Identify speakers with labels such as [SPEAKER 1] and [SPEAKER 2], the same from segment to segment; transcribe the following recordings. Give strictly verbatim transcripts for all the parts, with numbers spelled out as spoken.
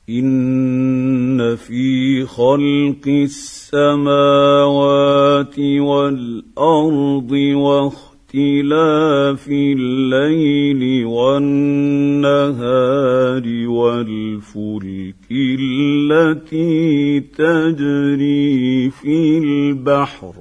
[SPEAKER 1] إن في خلق السماوات والأرض واختلاف الليل والنهار والفلك التي تجري في البحر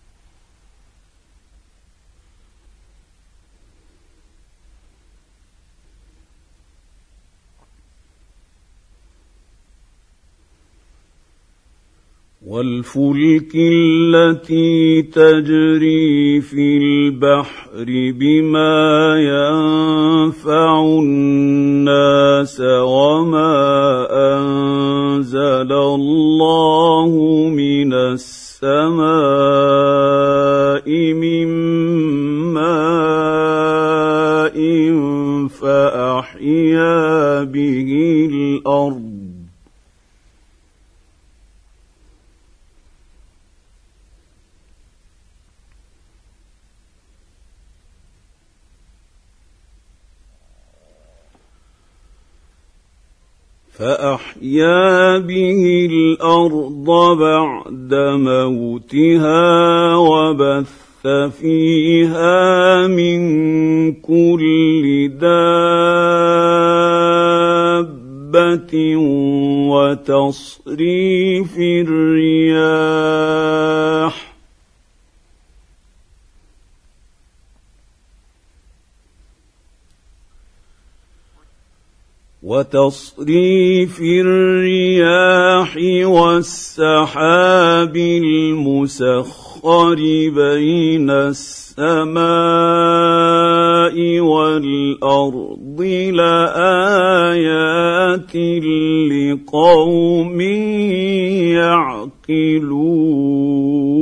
[SPEAKER 1] والفلك التي تجري في البحر بما ينفع الناس وما أنزل الله من السماء من ماء فأحيا به الأرض فأحيا به الأرض بعد موتها وبث فيها من كل دابة وتصريف الرياح وتصريف الرياح والسحاب المسخر بين السماء والأرض لآيات لقوم يعقلون